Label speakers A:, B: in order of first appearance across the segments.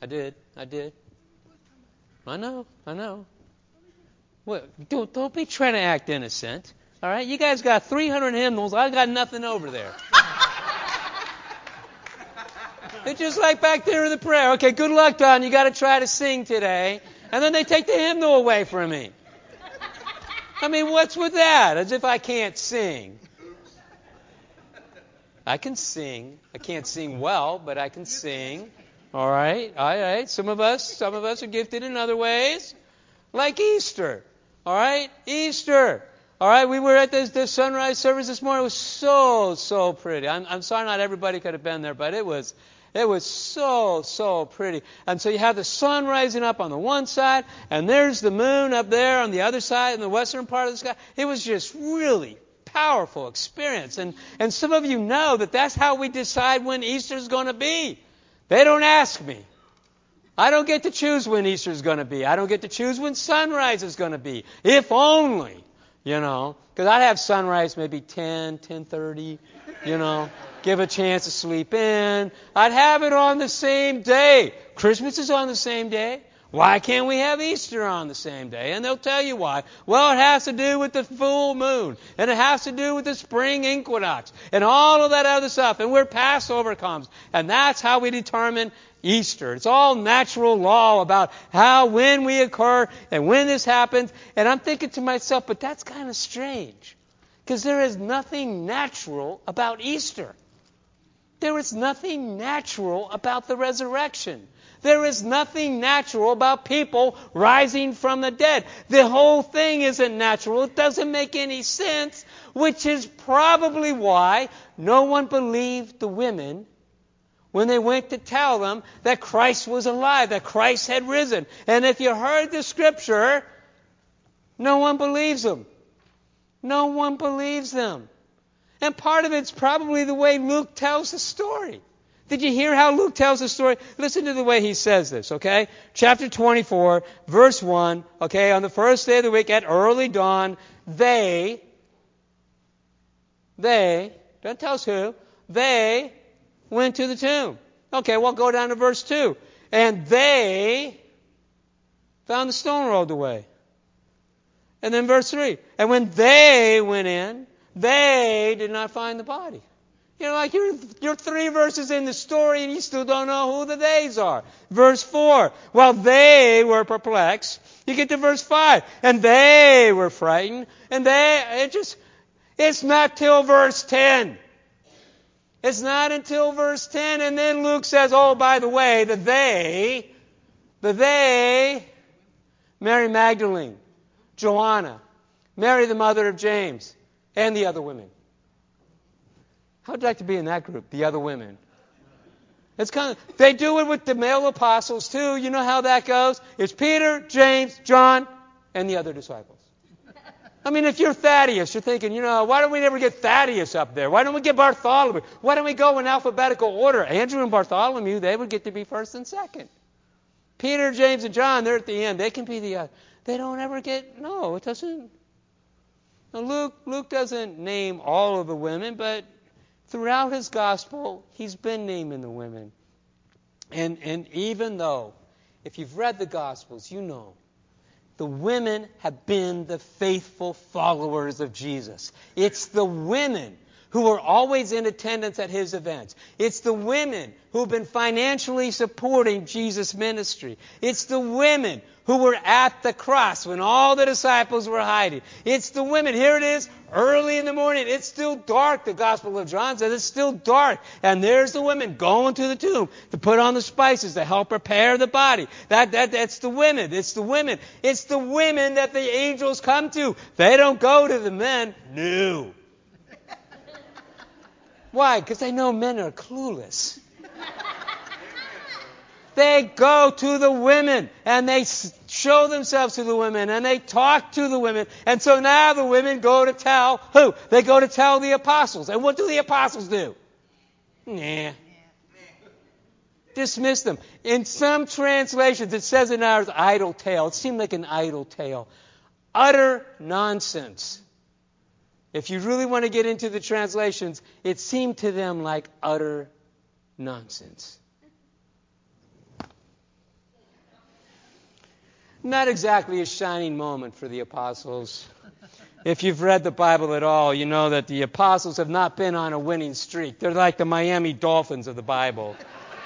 A: I did. I know. Well, don't be trying to act innocent. All right? You guys got 300 hymnals. I got nothing over there. It's just like back there in the prayer. Okay, good luck, Don. You got to try to sing today. And then they take the hymnal away from me. I mean, what's with that? As if I can't sing. I can sing. I can't sing well, but I can sing. All right. Some of us are gifted in other ways. Like Easter. All right? Easter. All right, we were at this sunrise service this morning. It was so pretty. I'm sorry not everybody could have been there, but it was so pretty. And so you have the sun rising up on the one side, and there's the moon up there on the other side in the western part of the sky. It was just really powerful experience. And some of you know that that's how we decide when Easter's going to be. They don't ask me. I don't get to choose when Easter's going to be. I don't get to choose when sunrise is going to be. If only, because I'd have sunrise maybe 10:30, give a chance to sleep in. I'd have it on the same day. Christmas is on the same day. Why can't we have Easter on the same day? And they'll tell you why. Well, it has to do with the full moon. And it has to do with the spring equinox. And all of that other stuff. And where Passover comes. And that's how we determine Easter. It's all natural law about when we occur and when this happens. And I'm thinking to myself, but that's kind of strange. Because there is nothing natural about Easter. There is nothing natural about the resurrection. There is nothing natural about people rising from the dead. The whole thing isn't natural. It doesn't make any sense, which is probably why no one believed the women when they went to tell them that Christ was alive, that Christ had risen. And if you heard the scripture, no one believes them. No one believes them. And part of it's probably the way Luke tells the story. Did you hear how Luke tells the story? Listen to the way he says this, okay? Chapter 24, verse 1, okay? On the first day of the week at early dawn, they, don't tell us who, they went to the tomb. Okay, well, go down to verse 2. And they found the stone rolled away. And then verse 3. And when they went in, they did not find the body. Like you're 3 verses in the story and you still don't know who the theys are. Verse 4. While they were perplexed, you get to verse 5. And they were frightened. And it's not till verse 10. It's not until verse 10. And then Luke says, oh, by the way, the they, Mary Magdalene, Joanna, Mary the mother of James, and the other women. How would you like to be in that group, the other women? They do it with the male apostles too. You know how that goes? It's Peter, James, John, and the other disciples. I mean, if you're Thaddeus, you're thinking, why don't we never get Thaddeus up there? Why don't we get Bartholomew? Why don't we go in alphabetical order? Andrew and Bartholomew, they would get to be first and second. Peter, James, and John, they're at the end. They can be the other. They don't ever get, no, it doesn't. Now, Luke doesn't name all of the women, but throughout his gospel, he's been naming the women. And even though, if you've read the gospels, you know, the women have been the faithful followers of Jesus. It's the women who are always in attendance at his events. It's the women who have been financially supporting Jesus' ministry. It's the women who were at the cross when all the disciples were hiding. It's the women. Here it is, early in the morning. It's still dark, the Gospel of John says. It's still dark. And there's the women going to the tomb to put on the spices to help prepare the body. That's the women. It's the women. It's the women that the angels come to. They don't go to the men. No. Why? Because they know men are clueless. They go to the women and they show themselves to the women and they talk to the women. And so now the women go to tell who? They go to tell the apostles. And what do the apostles do? Nah. Dismiss them. In some translations, it says in ours, idle tale. It seemed like an idle tale. Utter nonsense. If you really want to get into the translations, it seemed to them like utter nonsense. Not exactly a shining moment for the apostles. If you've read the Bible at all, you know that the apostles have not been on a winning streak. They're like the Miami Dolphins of the Bible.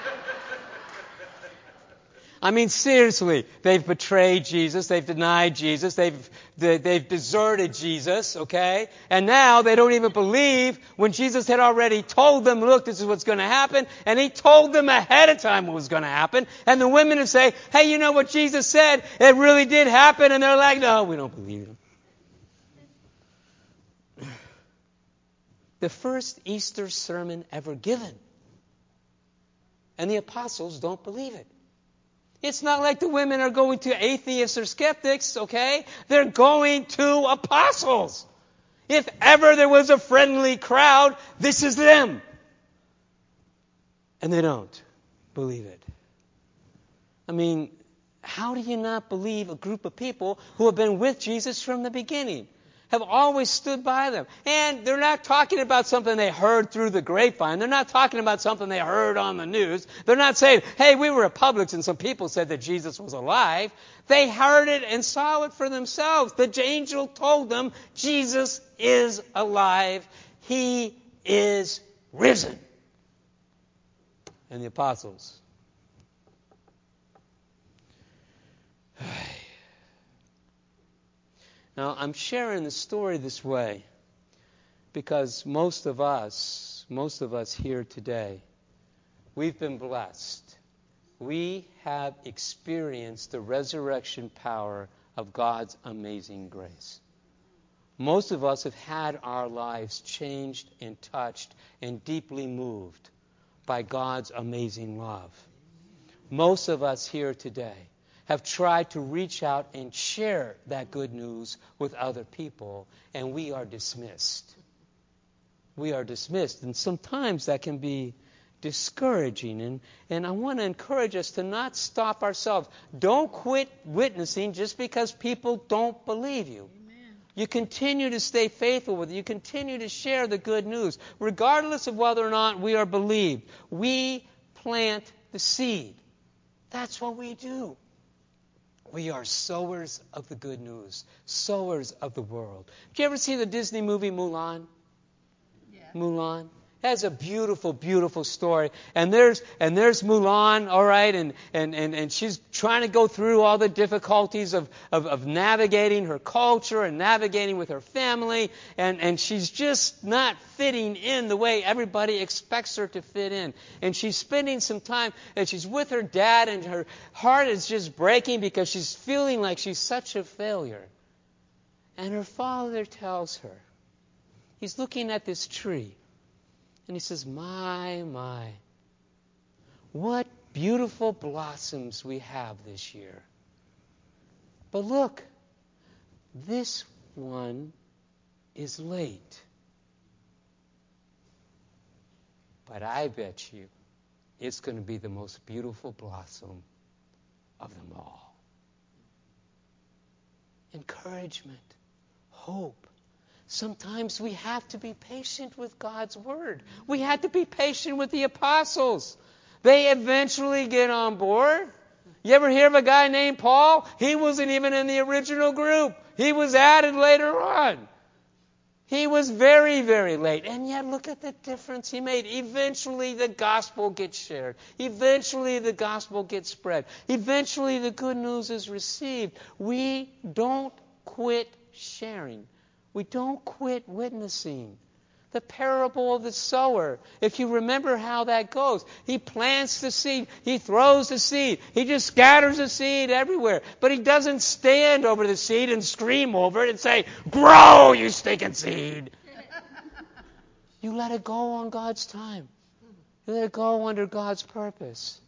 A: I mean, seriously, they've betrayed Jesus, they've denied Jesus, they've deserted Jesus, okay? And now they don't even believe when Jesus had already told them, look, this is what's going to happen, and he told them ahead of time what was going to happen. And the women would say, hey, you know what Jesus said? It really did happen. And they're like, no, we don't believe him. The first Easter sermon ever given. And the apostles don't believe it. It's not like the women are going to atheists or skeptics, okay? They're going to apostles. If ever there was a friendly crowd, this is them. And they don't believe it. I mean, how do you not believe a group of people who have been with Jesus from the beginning? Have always stood by them. And they're not talking about something they heard through the grapevine. They're not talking about something they heard on the news. They're not saying, hey, we were at Publix and some people said that Jesus was alive. They heard it and saw it for themselves. The angel told them, Jesus is alive. He is risen. And the apostles. Now, I'm sharing the story this way because most of us here today, we've been blessed. We have experienced the resurrection power of God's amazing grace. Most of us have had our lives changed and touched and deeply moved by God's amazing love. Most of us here today have tried to reach out and share that good news with other people, and we are dismissed. We are dismissed, and sometimes that can be discouraging, and I want to encourage us to not stop ourselves. Don't quit witnessing just because people don't believe you. Amen. You continue to stay faithful with it. You continue to share the good news, regardless of whether or not we are believed. We plant the seed. That's what we do. We are sowers of the good news, sowers of the world. Did you ever see the Disney movie Mulan? Yeah. Mulan. That's a beautiful, beautiful story. And there's Mulan, all right, and she's trying to go through all the difficulties of navigating her culture and navigating with her family, and she's just not fitting in the way everybody expects her to fit in. And she's spending some time, and she's with her dad, and her heart is just breaking because she's feeling like she's such a failure. And her father tells her, he's looking at this tree, and he says, my, what beautiful blossoms we have this year. But look, this one is late. But I bet you it's going to be the most beautiful blossom of them all. Encouragement, hope. Sometimes we have to be patient with God's Word. We had to be patient with the apostles. They eventually get on board. You ever hear of a guy named Paul? He wasn't even in the original group. He was added later on. He was very, very late. And yet look at the difference he made. Eventually the gospel gets shared. Eventually the gospel gets spread. Eventually the good news is received. We don't quit sharing. We don't quit witnessing. The parable of the sower, if you remember how that goes, he plants the seed, he throws the seed, he just scatters the seed everywhere. But he doesn't stand over the seed and scream over it and say, grow, you stinking seed. You let it go on God's time. You let it go under God's purpose.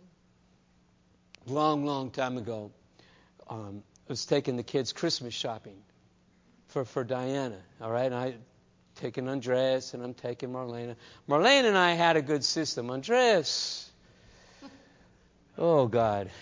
A: Long, long time ago, I was taking the kids Christmas shopping for Diana, all right? And I'm taking Andreas and I'm taking Marlena. Marlena and I had a good system. Andreas, oh God.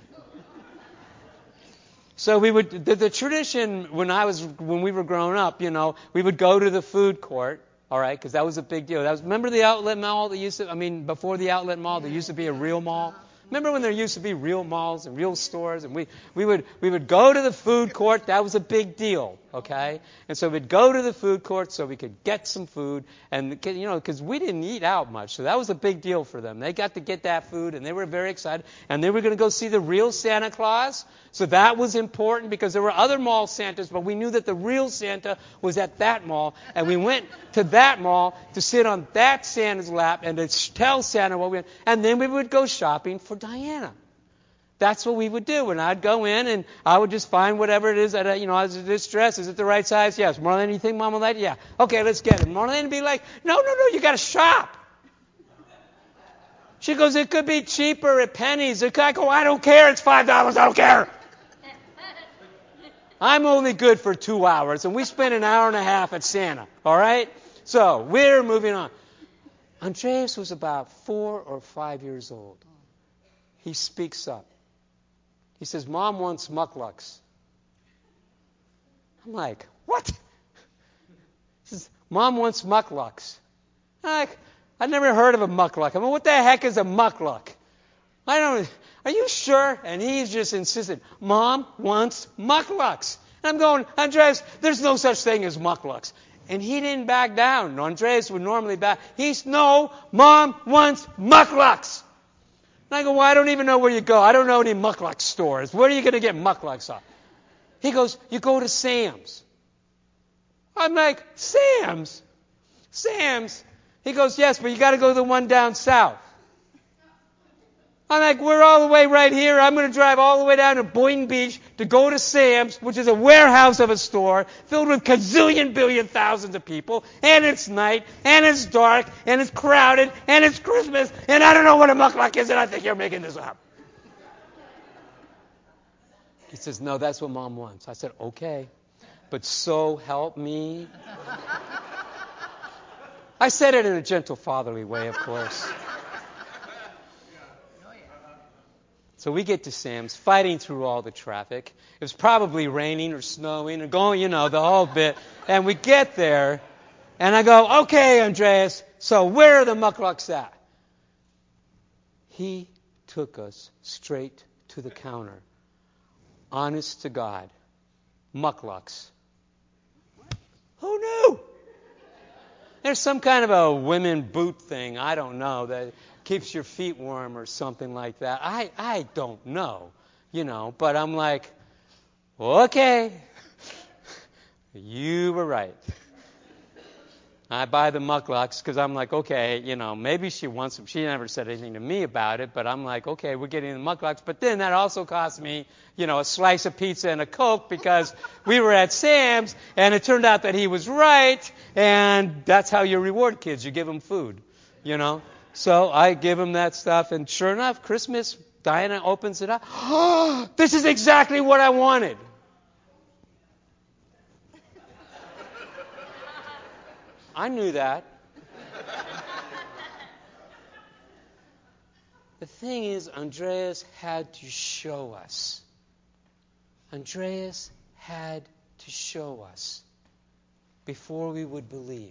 A: So we would the tradition when we were growing up, you know, we would go to the food court, all right, because that was a big deal. Remember the outlet mall that before the outlet mall, there used to be a real mall. Remember when there used to be real malls and real stores, and we would go to the food court. That was a big deal, okay? And so we'd go to the food court so we could get some food, and because we didn't eat out much, so that was a big deal for them. They got to get that food, and they were very excited, and they were going to go see the real Santa Claus. So that was important because there were other mall Santas, but we knew that the real Santa was at that mall, and we went to that mall to sit on that Santa's lap and to tell Santa what we had, and then we would go shopping for Diana. That's what we would do. And I'd go in and I would just find whatever it is that, this dress, is it the right size? Yes. Marlene, anything Mom would like? Yeah. Okay, let's get it. Marlene would be like, no, you got to shop. She goes, it could be cheaper at Penny's. I go, I don't care. It's $5. I don't care. I'm only good for 2 hours, and we spent an hour and a half at Santa. All right? So we're moving on. Andreas was about 4 or 5 years old. He speaks up. He says, Mom wants mucklucks. I'm like, what? He says, Mom wants mucklucks. I never heard of a muckluck. I mean, what the heck is a muckluck? Are you sure? And he's just insistent, Mom wants mucklucks. And I'm going, Andreas, there's no such thing as mucklucks. And he didn't back down. Andreas would normally back. No, Mom wants mucklucks. And I go, well, I don't even know where you go. I don't know any muckluck stores. Where are you going to get mucklucks on? He goes, you go to Sam's. I'm like, Sam's? Sam's? He goes, yes, but you got to go to the one down south. I'm like, we're all the way right here. I'm going to drive all the way down to Boynton Beach to go to Sam's, which is a warehouse of a store filled with gazillion, billion, thousands of people. And it's night, and it's dark, and it's crowded, and it's Christmas, and I don't know what a muckluck is, and I think you're making this up. He says, no, that's what Mom wants. I said, okay, but so help me. I said it in a gentle, fatherly way, of course. So we get to Sam's, fighting through all the traffic. It was probably raining or snowing or going, the whole bit. And we get there, and I go, okay, Andreas, so where are the mucklucks at? He took us straight to the counter. Honest to God, mucklucks. Who knew? There's some kind of a women boot thing, I don't know, that keeps your feet warm or something like that. I don't know, but I'm like, okay, you were right. I buy the mucklucks because I'm like, okay, maybe she wants them. She never said anything to me about it, but I'm like, okay, we're getting the mucklucks. But then that also cost me, a slice of pizza and a Coke because we were at Sam's, and it turned out that he was right, and that's how you reward kids. You give them food, So I give them that stuff, and sure enough, Christmas, Diana opens it up. Oh, this is exactly what I wanted. I knew that. The thing is, Andreas had to show us. Andreas had to show us before we would believe.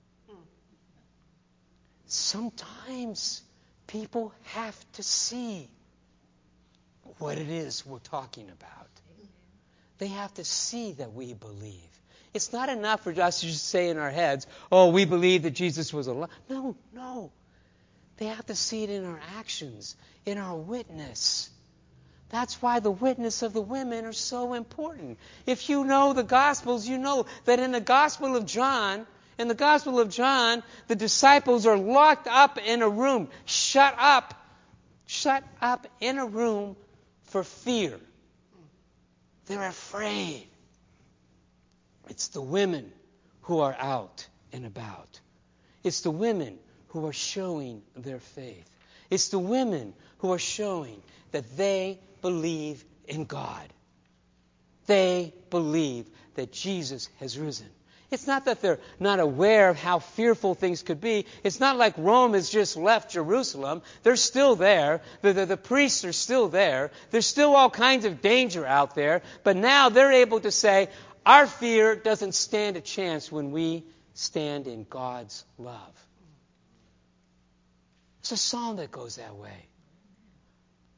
A: Sometimes people have to see what it is we're talking about. They have to see that we believe. It's not enough for us to just say in our heads, oh, we believe that Jesus was alive. No. They have to see it in our actions, in our witness. That's why the witness of the women are so important. If you know the Gospels, you know that in the Gospel of John, the disciples are locked up in a room, shut up in a room for fear. They're afraid. It's the women who are out and about. It's the women who are showing their faith. It's the women who are showing that they believe in God. They believe that Jesus has risen. It's not that they're not aware of how fearful things could be. It's not like Rome has just left Jerusalem. They're still there. The priests are still there. There's still all kinds of danger out there. But now they're able to say, our fear doesn't stand a chance when we stand in God's love. It's a song that goes that way.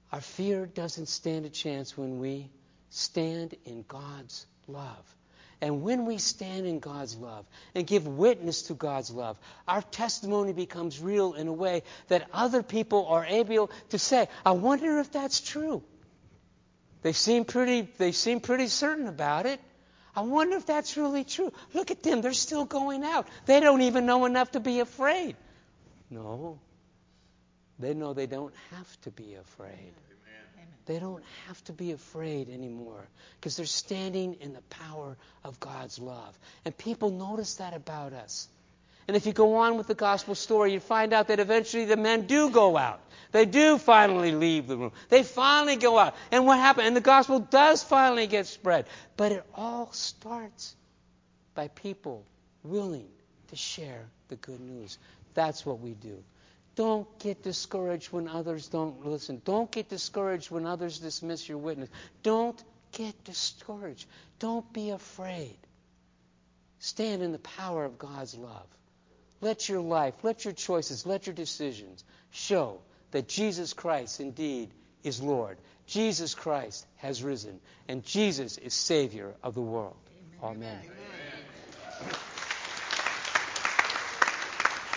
A: Our fear doesn't stand a chance when we stand in God's love. And when we stand in God's love and give witness to God's love, our testimony becomes real in a way that other people are able to say, I wonder if that's true. They seem pretty certain about it. I wonder if that's really true. Look at them. They're still going out. They don't even know enough to be afraid. No. They know they don't have to be afraid. They don't have to be afraid anymore because they're standing in the power of God's love. And people notice that about us. And if you go on with the gospel story, you find out that eventually the men do go out. They do finally leave the room. They finally go out. And what happened? And the gospel does finally get spread. But it all starts by people willing to share the good news. That's what we do. Don't get discouraged when others don't listen. Don't get discouraged when others dismiss your witness. Don't get discouraged. Don't be afraid. Stand in the power of God's love. Let your life, let your choices, let your decisions show that Jesus Christ indeed is Lord. Jesus Christ has risen, and Jesus is Savior of the world. Amen. Amen.